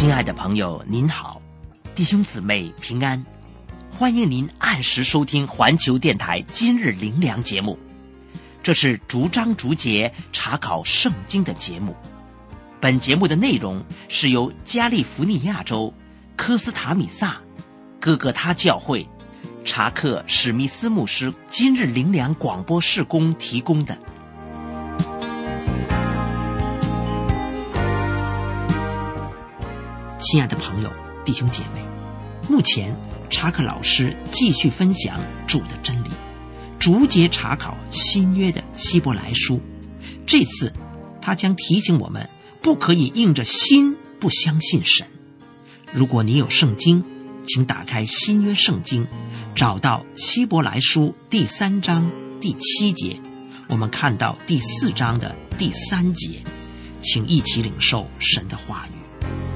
亲爱的朋友您好，弟兄姊妹平安，欢迎您按时收听环球电台今日灵粮节目。这是逐章逐节查考圣经的节目。本节目的内容是由加利福尼亚州科斯塔米萨哥哥他教会查克史密斯牧师今日灵粮广播事工提供的。亲爱的朋友弟兄姐妹，目前查克老师继续分享主的真理，逐节查考新约的希伯来书。这次他将提醒我们不可以硬着心不相信神。如果你有圣经，请打开新约圣经，找到希伯来书第3章第7节，我们看到第4章的第3节，请一起领受神的话语。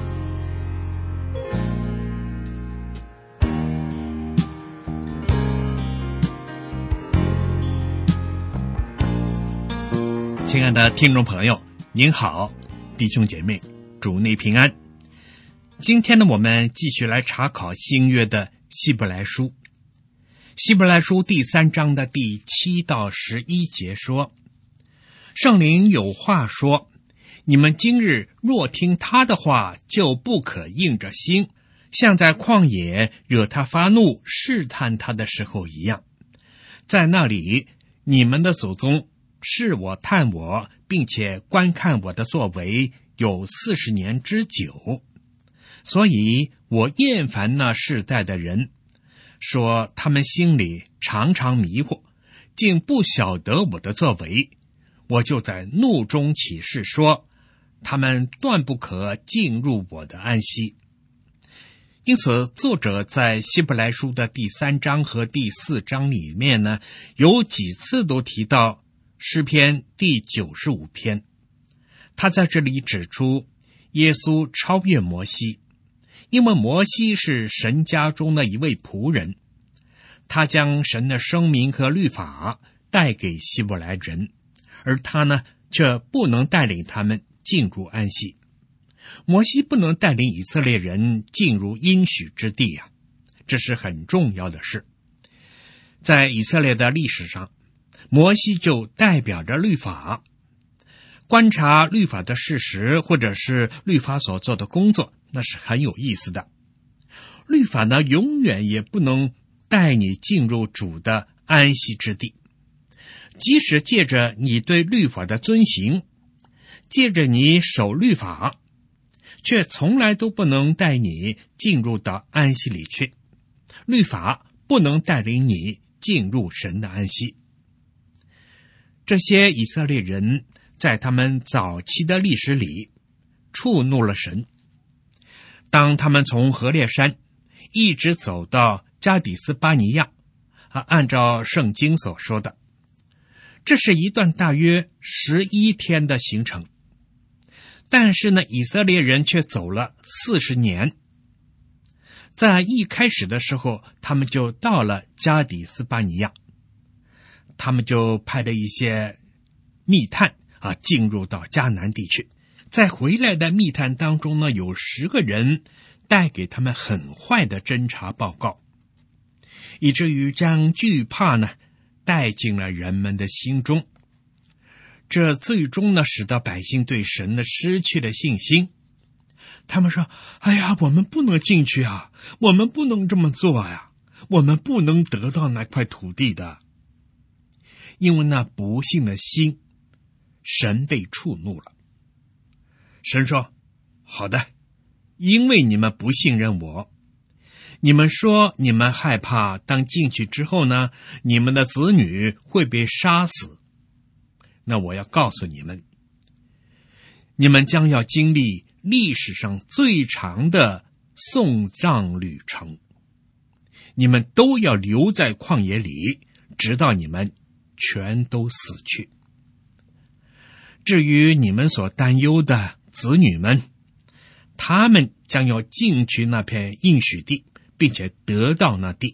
亲爱的听众朋友您好，弟兄姐妹主内平安。今天呢，我们继续来查考新约的希伯来书。希伯来书第3章的第7到11节说，圣灵有话说，你们今日若听他的话，就不可硬着心，像在旷野惹他发怒试探他的时候一样。在那里，你们的祖宗试我探我，并且观看我的作为有40年之久，所以我厌烦那世代的人，说他们心里常常迷惑，竟不晓得我的作为。我就在怒中起誓说，他们断不可进入我的安息。因此作者在希伯来书的第3章和第4章里面呢，有几次都提到诗篇第95篇。他在这里指出耶稣超越摩西，因为摩西是神家中的一位仆人，他将神的声明和律法带给希伯来人，而他呢，却不能带领他们进入安息。摩西不能带领以色列人进入应许之地啊，这是很重要的事。在以色列的历史上，摩西就代表着律法，观察律法的事实或者是律法所做的工作，那是很有意思的。律法呢，永远也不能带你进入主的安息之地，即使借着你对律法的遵行，借着你守律法，却从来都不能带你进入到安息里去。律法不能带领你进入神的安息。这些以色列人在他们早期的历史里触怒了神。当他们从何烈山一直走到加底斯巴尼亚，按照圣经所说的，这是一段大约11天的行程。但是呢，以色列人却走了40年。在一开始的时候，他们就到了加底斯巴尼亚，他们就派了一些密探进入到迦南地区。在回来的密探当中呢，有10个人带给他们很坏的侦察报告，以至于将惧怕呢带进了人们的心中。这最终呢，使得百姓对神的失去了信心。他们说，哎呀，我们不能进去啊，我们不能这么做呀，我们不能得到那块土地的。因为那不信的心，神被触怒了。神说，好的，因为你们不信任我，你们说你们害怕当进去之后呢，你们的子女会被杀死。那我要告诉你们，你们将要经历历史上最长的送葬旅程，你们都要留在旷野里，直到你们全都死去。至于你们所担忧的子女们，他们将要进去那片应许地，并且得到那地。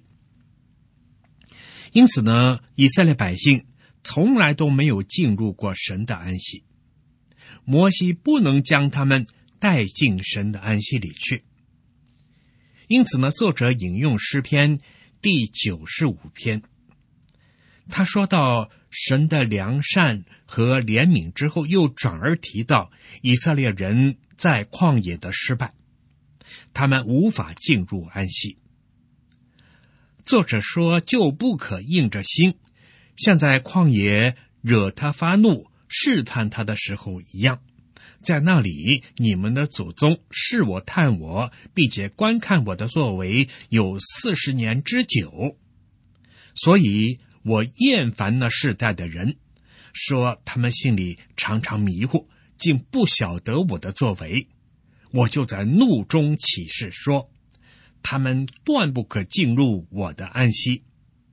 因此呢，以色列百姓从来都没有进入过神的安息。摩西不能将他们带进神的安息里去。因此呢，作者引用诗篇第95篇，他说到神的良善和怜悯之后，又转而提到以色列人在旷野的失败，他们无法进入安息。作者说，就不可硬着心，像在旷野惹他发怒试探他的时候一样。在那里，你们的祖宗试我探我，并且观看我的作为有40年之久。所以我厌烦那世代的人，说他们心里常常迷糊，竟不晓得我的作为。我就在怒中起誓说，他们断不可进入我的安息。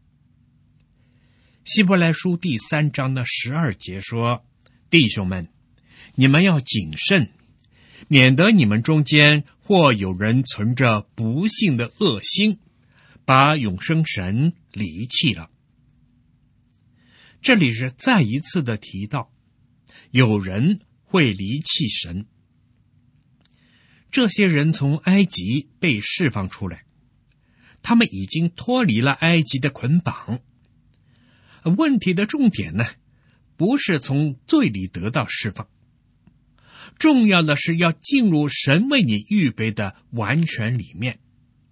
希伯来书第3章的12节说，弟兄们，你们要谨慎，免得你们中间或有人存着不幸的恶心，把永生神离弃了。这里是再一次的提到，有人会离弃神。这些人从埃及被释放出来，他们已经脱离了埃及的捆绑。问题的重点呢，不是从罪里得到释放，重要的是要进入神为你预备的完全里面。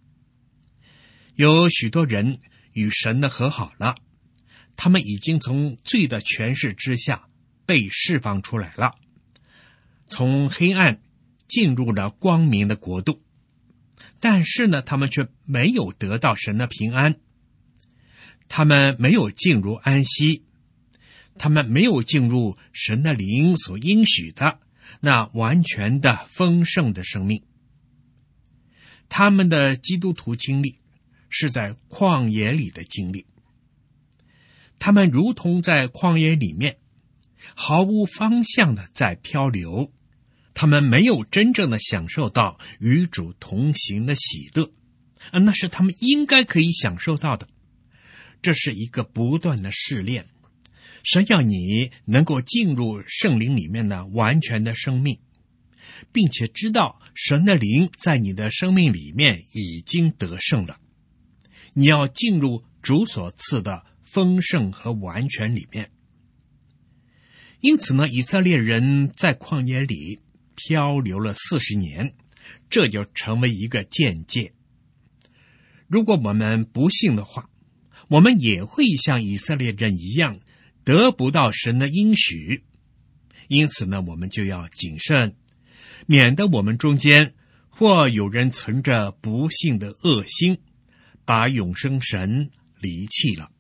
有许多人与神的和好了，他们已经从罪的权势之下被释放出来了，从黑暗进入了光明的国度。但是呢，他们却没有得到神的平安，他们没有进入安息，他们没有进入神的灵所应许的那完全的丰盛的生命。他们的基督徒经历是在旷野里的经历，他们如同在旷野里面毫无方向的在漂流，他们没有真正的享受到与主同行的喜乐，那是他们应该可以享受到的。这是一个不断的试炼，神要你能够进入圣灵里面的完全的生命，并且知道神的灵在你的生命里面已经得胜了。你要进入主所赐的丰盛和完全里面。因此呢，以色列人在旷野里漂流了40年，这就成为一个见解。如果我们不信的话，我们也会像以色列人一样得不到神的应许。因此呢，我们就要谨慎，免得我们中间或有人存着不幸的恶心，把永生神离弃了。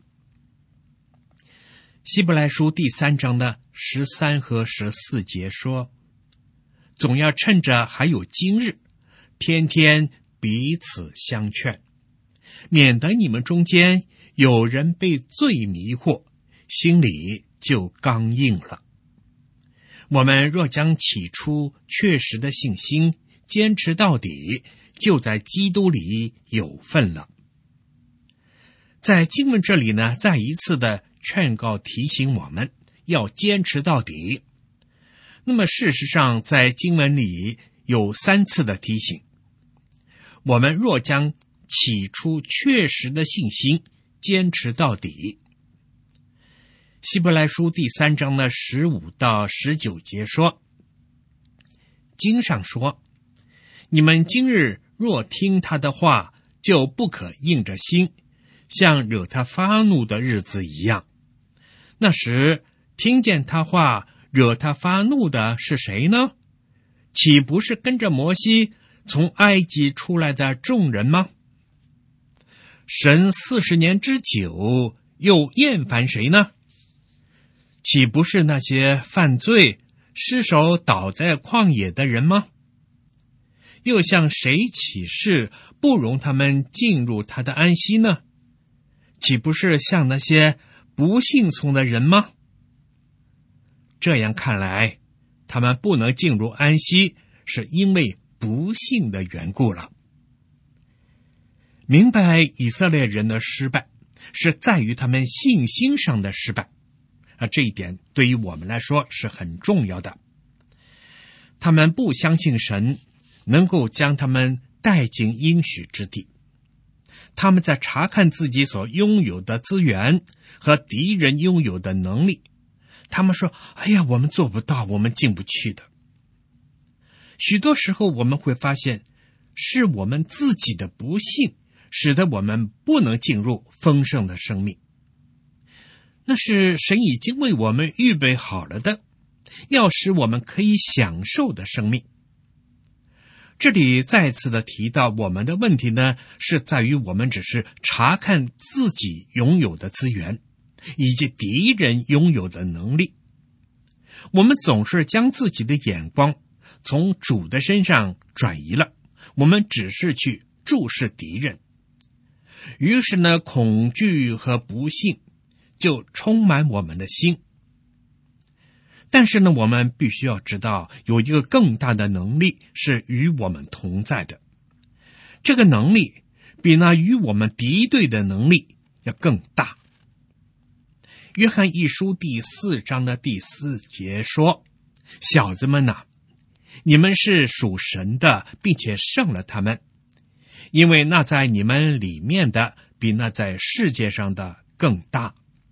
希伯来书第3章的13和14节说，总要趁着还有今日，天天彼此相劝，免得你们中间有人被罪迷惑，心里就刚硬了。我们若将起初确实的信心坚持到底，就在基督里有份了。在经文这里呢，再一次的劝告提醒我们要坚持到底。那么事实上，在经文里有3次的提醒，我们若将起初确实的信心坚持到底。希伯来书第3章的15到19节说，经上说，你们今日若听他的话，就不可硬着心，像惹他发怒的日子一样。那时听见他话惹他发怒的是谁呢？岂不是跟着摩西从埃及出来的众人吗？神40年之久，又厌烦谁呢？岂不是那些犯罪失手倒在旷野的人吗？又向谁起誓不容他们进入他的安息呢？岂不是向那些不信从的人吗？这样看来，他们不能进入安息，是因为不信的缘故了。明白以色列人的失败，是在于他们信心上的失败，这一点对于我们来说是很重要的。 他们不相信神能够将他们带进应许之地。他们在查看自己所拥有的资源和敌人拥有的能力，他们说：哎呀，我们做不到，我们进不去的。许多时候我们会发现，是我们自己的不幸使得我们不能进入丰盛的生命。那是神已经为我们预备好了的，要使我们可以享受的生命。这里再次的提到，我们的问题呢，是在于我们只是查看自己拥有的资源，以及敌人拥有的能力。我们总是将自己的眼光从主的身上转移了，我们只是去注视敌人。于是呢，恐惧和不幸就充满我们的心。但是呢，我们必须要知道，有一个更大的能力是与我们同在的。这个能力比那与我们敌对的能力要更大。约翰一书第4章的第4节说：小子们哪，你们是属神的，并且胜了他们，因为那在你们里面的比那在世界上的更大。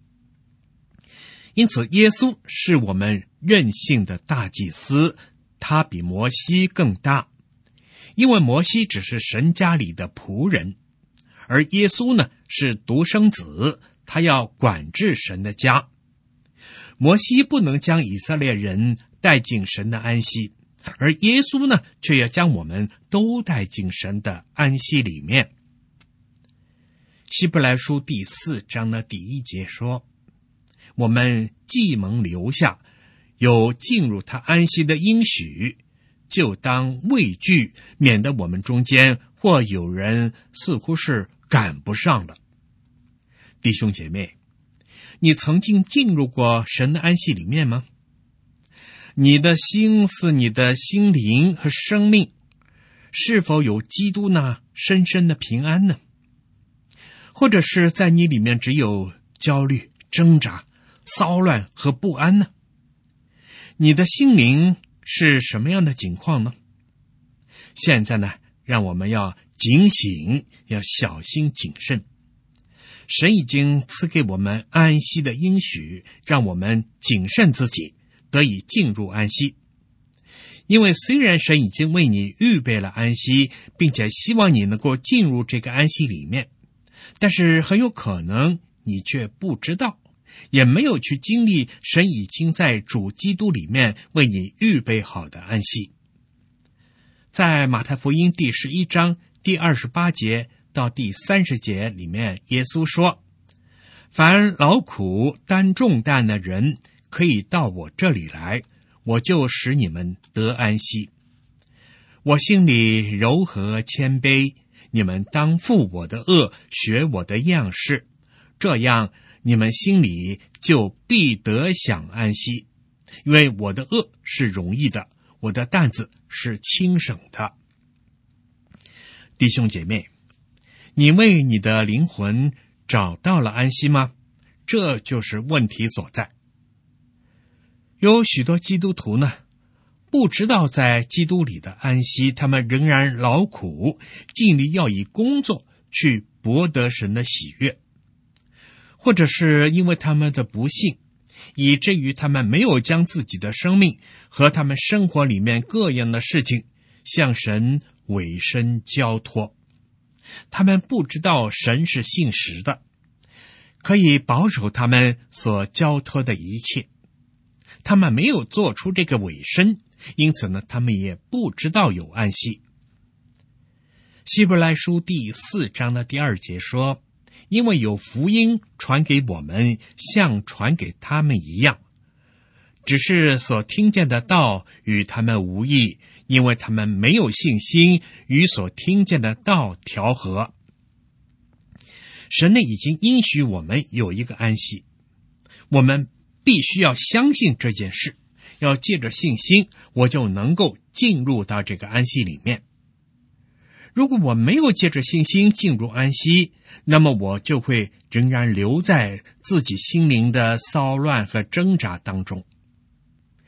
因此耶稣是我们任性的大祭司，他比摩西更大，因为摩西只是神家里的仆人，而耶稣呢是独生子，他要管制神的家。摩西不能将以色列人带进神的安息，而耶稣呢却要将我们都带进神的安息里面。希伯来书第4章的第1节说：我们既蒙留下有进入他安息的应许，就当畏惧，免得我们中间或有人似乎是赶不上了。弟兄姐妹，你曾经进入过神的安息里面吗？你的心思、你的心灵和生命是否有基督那深深的平安呢？或者是在你里面只有焦虑、挣扎、骚乱和不安呢？你的心灵是什么样的境况呢？现在呢，让我们要警醒，要小心谨慎。神已经赐给我们安息的应许，让我们谨慎自己，得以进入安息。因为虽然神已经为你预备了安息，并且希望你能够进入这个安息里面，但是很有可能你却不知道，也没有去经历神已经在主基督里面为你预备好的安息。在马太福音第11章第28节到第30节里面，耶稣说：凡劳苦担重担的人，可以到我这里来，我就使你们得安息。我心里柔和谦卑，你们当负我的軛，学我的样式，这样你们心里就必得享安息。因为我的軛是容易的，我的担子是轻省的。弟兄姐妹，你为你的灵魂找到了安息吗？这就是问题所在。有许多基督徒呢，不知道在基督里的安息，他们仍然劳苦，尽力要以工作去博得神的喜悦，或者是因为他们的不幸，以至于他们没有将自己的生命和他们生活里面各样的事情向神委身交托。他们不知道神是信实的，可以保守他们所交托的一切。他们没有做出这个委身，因此呢，他们也不知道有安息。希伯来书第4章的第2节说：因为有福音传给我们，像传给他们一样，只是所听见的道与他们无益，因为他们没有信心与所听见的道调和。神呢已经应许我们有一个安息，我们必须要相信这件事，要借着信心，我就能够进入到这个安息里面。如果我没有借着信心进入安息，那么我就会仍然留在自己心灵的骚乱和挣扎当中。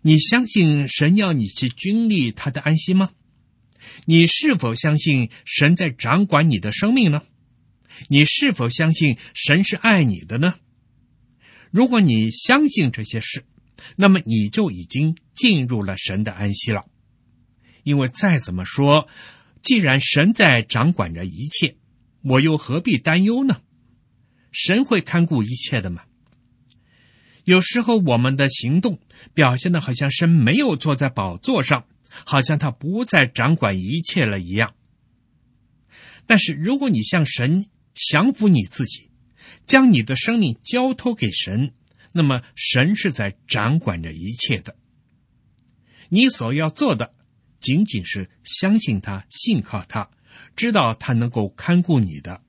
你相信神要你去经历他的安息吗？你是否相信神在掌管你的生命呢？你是否相信神是爱你的呢？如果你相信这些事，那么你就已经进入了神的安息了。因为再怎么说，既然神在掌管着一切，我又何必担忧呢？神会看顾一切的嘛。有时候我们的行动表现得好像神没有坐在宝座上，好像他不再掌管一切了一样。但是如果你向神降服你自己，将你的生命交托给神，那么神是在掌管着一切的。你所要做的仅仅是相信他，信靠他，知道他能够看顾你的。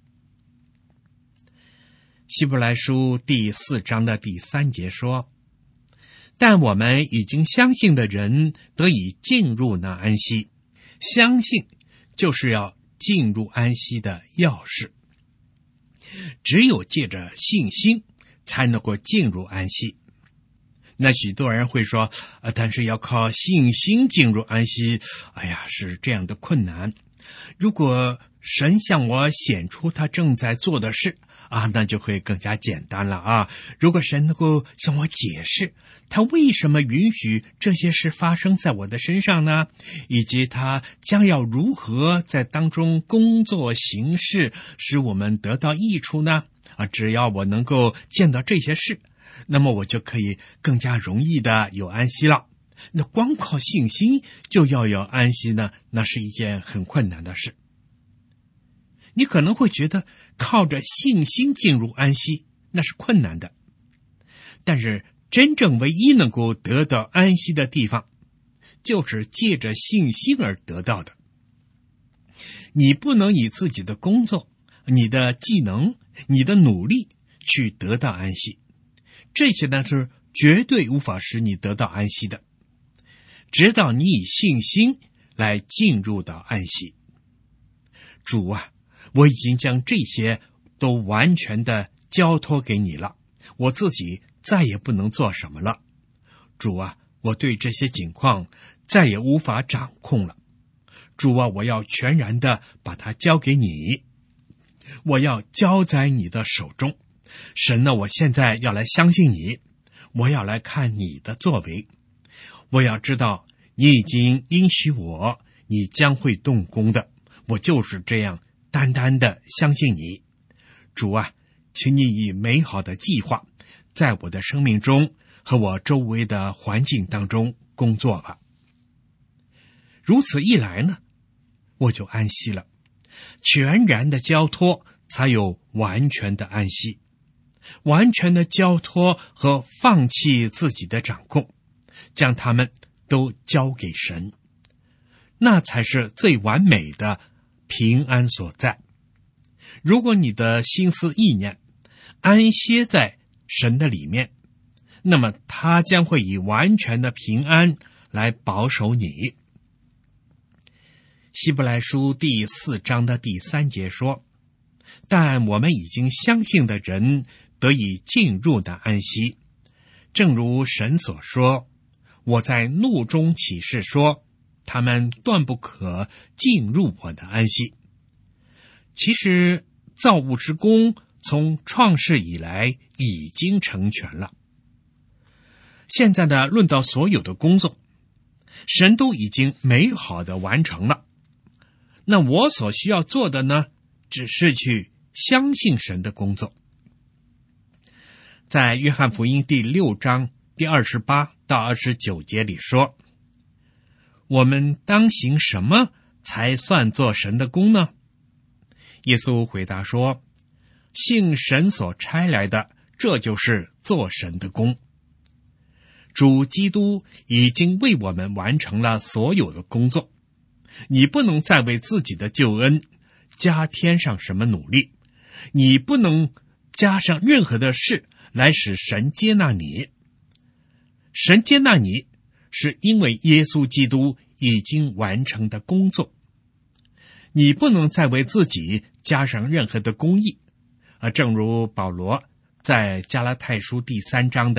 希伯来书第4章的第3节说，但我们已经相信的人得以进入那安息。相信就是要进入安息的钥匙，只有借着信心才能够进入安息。那许多人会说，但是要靠信心进入安息，是这样的困难。如果神向我显出他正在做的事那就会更加简单了如果神能够向我解释他为什么允许这些事发生在我的身上呢，以及他将要如何在当中工作行事，使我们得到益处呢？只要我能够见到这些事，那么我就可以更加容易的有安息了。那光靠信心就要有安息呢，那是一件很困难的事。你可能会觉得靠着信心进入安息那是困难的，但是真正唯一能够得到安息的地方，就是借着信心而得到的。你不能以自己的工作、你的技能、你的努力去得到安息，这些呢是绝对无法使你得到安息的，直到你以信心来进入到安息。主啊，我已经将这些都完全的交托给你了，我自己再也不能做什么了。主啊，我对这些情况再也无法掌控了。主啊，我要全然的把它交给你，我要交在你的手中。神呢，我现在要来相信你，我要来看你的作为，我要知道你已经应许我，你将会动工的，我就是这样单单的相信你。主啊，请你以美好的计划在我的生命中和我周围的环境当中工作吧。如此一来呢，我就安息了。全然的交托才有完全的安息，完全的交托和放弃自己的掌控，将他们都交给神，那才是最完美的平安所在。如果你的心思意念安歇在神的里面，那么他将会以完全的平安来保守你。希伯来书第4章的第3节说，但我们已经相信的人得以进入的安息，正如神所说，我在怒中起誓说，他们断不可进入我的安息。其实造物之功从创世以来已经成全了。现在呢，论到所有的工作，神都已经美好的完成了。那我所需要做的呢，只是去相信神的工作。在约翰福音第6章第28到29节里说，我们当行什么才算做神的工呢？耶稣回答说，信神所差来的，这就是做神的工。主基督已经为我们完成了所有的工作，你不能再为自己的救恩加添上什么努力，你不能加上任何的事来使神接纳你。神接纳你是因为耶稣基督已经完成的工作，你不能再为自己加上任何的公义。正如保罗在加拉太书第3章的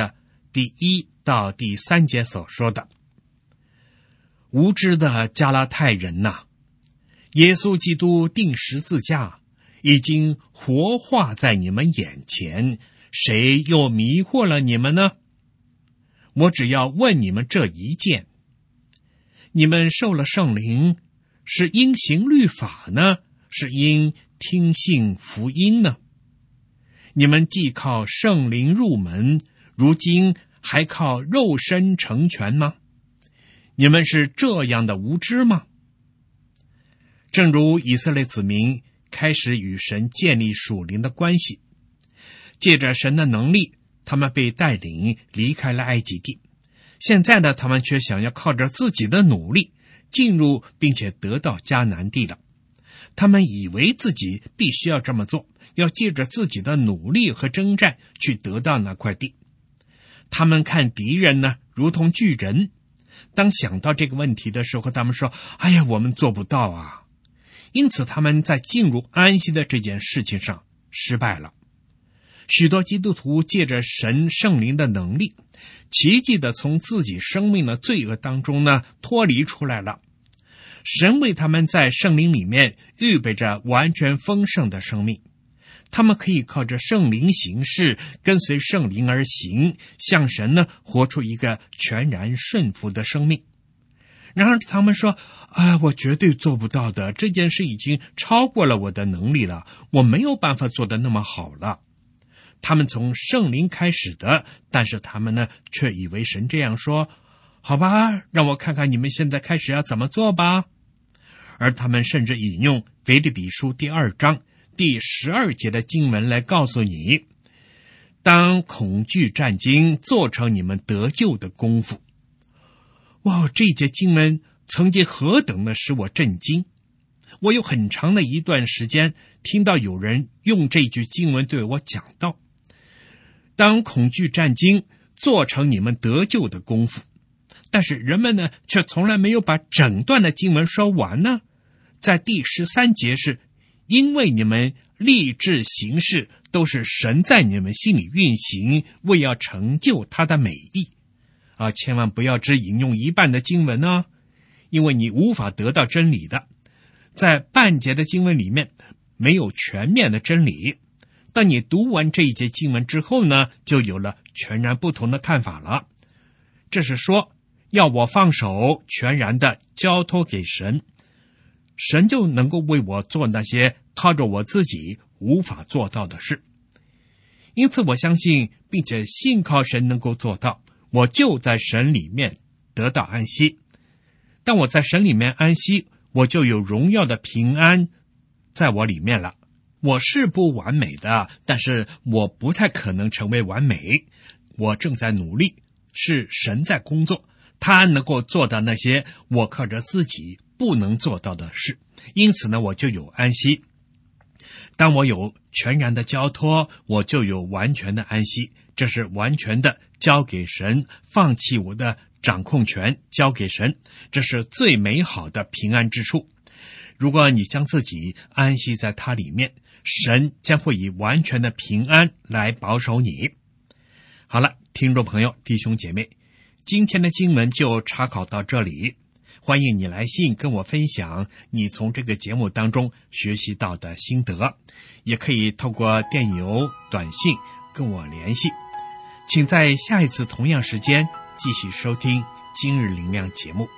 第1到第3节所说的。无知的加拉太人呐，耶稣基督钉十字架已经活化在你们眼前，谁又迷惑了你们呢？我只要问你们这一件：你们受了圣灵，是因行律法呢，是因听信福音呢？你们既靠圣灵入门，如今还靠肉身成全吗？你们是这样的无知吗？正如以色列子民开始与神建立属灵的关系，借着神的能力，他们被带领离开了埃及地。现在呢，他们却想要靠着自己的努力进入并且得到迦南地了。他们以为自己必须要这么做，要借着自己的努力和征战去得到那块地。他们看敌人呢，如同巨人。当想到这个问题的时候，他们说：哎呀，我们做不到啊。因此他们在进入安息的这件事情上失败了。许多基督徒借着神圣灵的能力，奇迹的从自己生命的罪恶当中呢脱离出来了。神为他们在圣灵里面预备着完全丰盛的生命，他们可以靠着圣灵行事，跟随圣灵而行，向神呢活出一个全然顺服的生命。然而他们说：我绝对做不到的，这件事已经超过了我的能力了，我没有办法做得那么好了。他们从圣灵开始的，但是他们呢却以为神这样说：好吧，让我看看你们现在开始要怎么做吧。而他们甚至引用腓立比书第2章第12节的经文来告诉你：当恐惧战惊做成你们得救的功夫。哇，这节经文曾经何等的使我震惊！我有很长的一段时间听到有人用这句经文对我讲道：当恐惧战惊做成你们得救的功夫。但是人们呢，却从来没有把整段的经文说完呢。在第13节是：因为你们立志行事，都是神在你们心里运行，为要成就他的美意。千万不要只引用一半的经文呢，因为你无法得到真理的。在半节的经文里面没有全面的真理，当你读完这一节经文之后呢，就有了全然不同的看法了。这是说要我放手全然的交托给神，神就能够为我做那些靠着我自己无法做到的事。因此我相信并且信靠神能够做到，我就在神里面得到安息。当我在神里面安息，我就有荣耀的平安在我里面了。我是不完美的，但是我不太可能成为完美。我正在努力，是神在工作，他能够做到那些我靠着自己不能做到的事。因此呢，我就有安息。当我有全然的交托，我就有完全的安息。这是完全的交给神，放弃我的掌控权，交给神，这是最美好的平安之处。如果你将自己安息在他里面，神将会以完全的平安来保守你。好了，听众朋友，弟兄姐妹，今天的经文就查考到这里。欢迎你来信跟我分享你从这个节目当中学习到的心得，也可以透过电邮、短信跟我联系。请在下一次同样时间继续收听今日灵粮节目。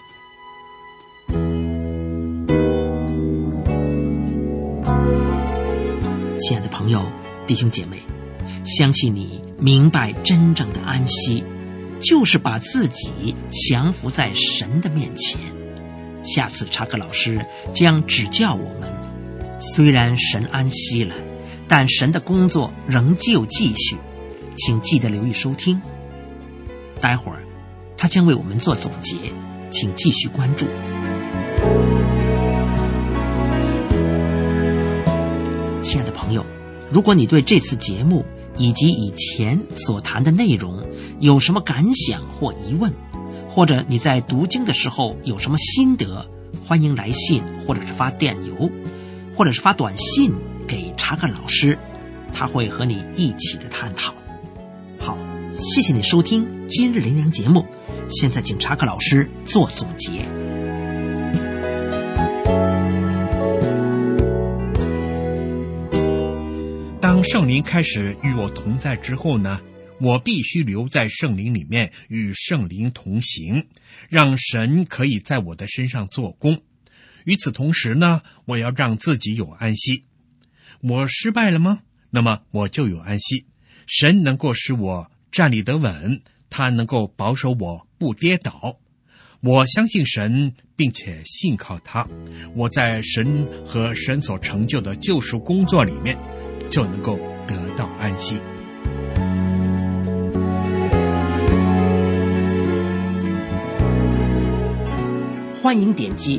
亲爱的朋友、弟兄姐妹，相信你明白真正的安息就是把自己降服在神的面前。下次查克老师将指教我们，虽然神安息了，但神的工作仍旧继续，请记得留意收听。待会儿他将为我们做总结，请继续关注。亲爱的朋友，如果你对这次节目以及以前所谈的内容有什么感想或疑问，或者你在读经的时候有什么心得，欢迎来信或者是发电邮或者是发短信给查克老师，他会和你一起的探讨。好， 谢谢你收听今日灵粮节目。现在请查克老师做总结。 当圣灵开始与我同在之后呢，我必须留在圣灵里面，与圣灵同行，让神可以在我的身上做工。与此同时呢，我要让自己有安息。我失败了吗？那么我就有安息。神能够使我站立得稳，他能够保守我不跌倒。我相信神，并且信靠他，我在神和神所成就的救赎工作里面就能够得到安息。 欢迎点击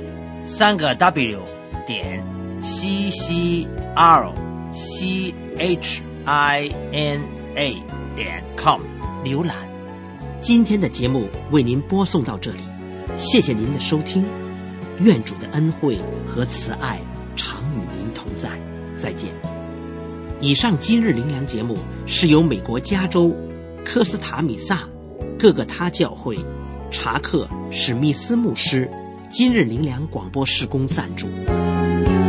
3个WCCHINA.com 浏览。今天的节目为您播送到这里，谢谢您的收听，愿主的恩惠和慈爱常与您同在，再见。以上今日灵粮节目是由美国加州科斯塔米萨各个他教会查克史密斯牧师今日灵粮广播事工赞助。